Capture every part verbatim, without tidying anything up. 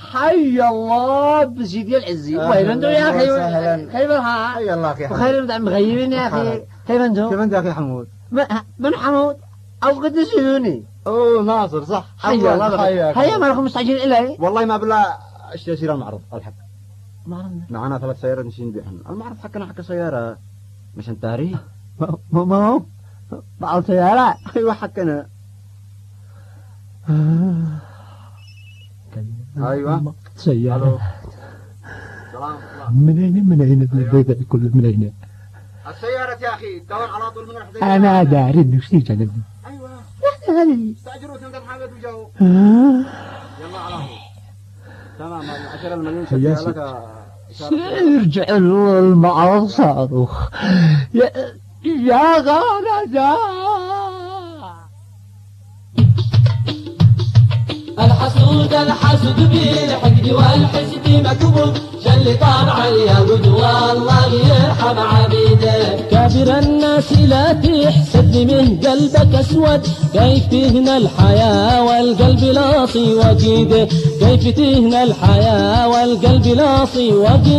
حي الله بسيدي العزي وين انتم يا اخي؟ كيف الحال؟ حي الله يا اخي بخير مغيبين يا اخي كيف انتم؟ كيف انت يا اخي حمود؟ من حمود؟ او قدسوني اوه ناصر صح حي الله حياك هيا ما لكم مستعجلين الي؟ والله ما بلا اشتري سيارة المعرض الحق معرض معنا ثلاث سيارات نشين بيعن المعرض حقنا حق سيارة مش انت تاري ما ما هو بعض سيارة ايوه حقنا ايوه سيارة سلام من اين من اين البيت كله من اين؟ السيارة يا اخي دور على طول من الحديقة انا داري انه اشتري جنبي ايوه هذه استاجروا ثمن حاجة وجو آه. يلا على هو تمام عشرة المليون يا شكرا لك يرجع المعرض صاروخ يا يا غالة الحسود الحسود بالحقد والحسد مكبوب شل طالع اليهود والله يرحم عبيده كابر الناس لا تحسد من قلبك اسود كيف تهنى الحياة والقلب لاصي وجيده كيف تهنى الحياة والقلب لاصي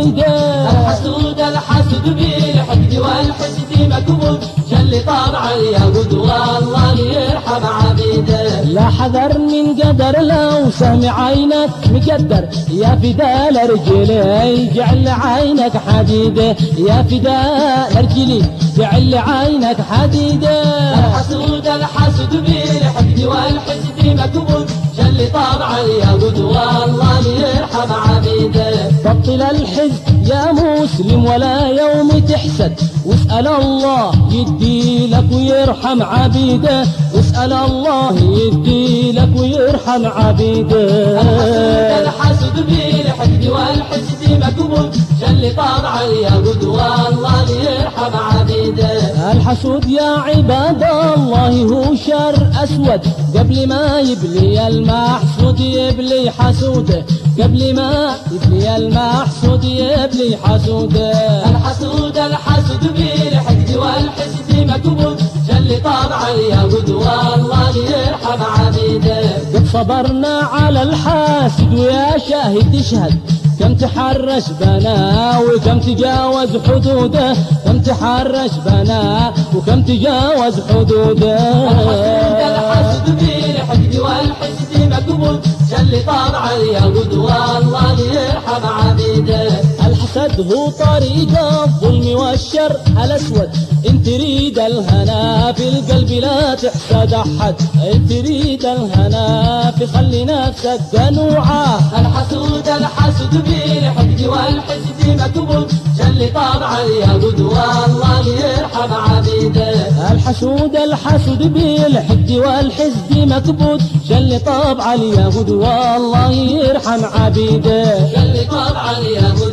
وجيده الحسود الحسود بالحقد والحسد مكبوب شل طالع اليهود والله يرحم عبيده لا حذر من قدر لو سهم عينك مقدر يا فداء رجلي جعل عينك حديده يا فداء رجلي جعل عينك حديده الحسود الحسود بالحقد والحسد مكبوب شل طبع اليهود والله يرحم عبيده بطل الحزن يا مسلم ولا يوم تحسد واسأل الله يدي لك ويرحم عبيده واسأل الله يدي لك ويرحم عبيده الحسود الحسود بالحقد والحسد مكبوب شل طبع اليهود والله يرحم عبيده الحسود يا عباد الله هو شر أسود قبل ما يبلي المحسود يبلي حسوده قبل ما يبلي المحسود يبلي حسوده الحسود الحسود بالحقد والحسد مكبوب شل طبع اليهود والله يرحم عبيده قد صبرنا على الحاسد ويا شاهد تشهد كم تحرش بنا وكم تجاوز حدوده كم تحرش بنا وكم تجاوز حدوده الحسود الحسد بالحقد والحسد مكبوب شل طبع اليهود والله يرحم عبيده الحسد هو طريق الظلم والشر الاسود ان تريد الهنا في القلب لا تحسد احد ان تريد الهنا في خلي نفسك قنوعه الحسود الحسد بالحقد والحسد مكبوب شل طبع اليهود والله يرحم عبيده الحسود الحسد بالحقد والحسد مكبوب شل طبع اليهود والله يرحم عبيده شل طبع اليهود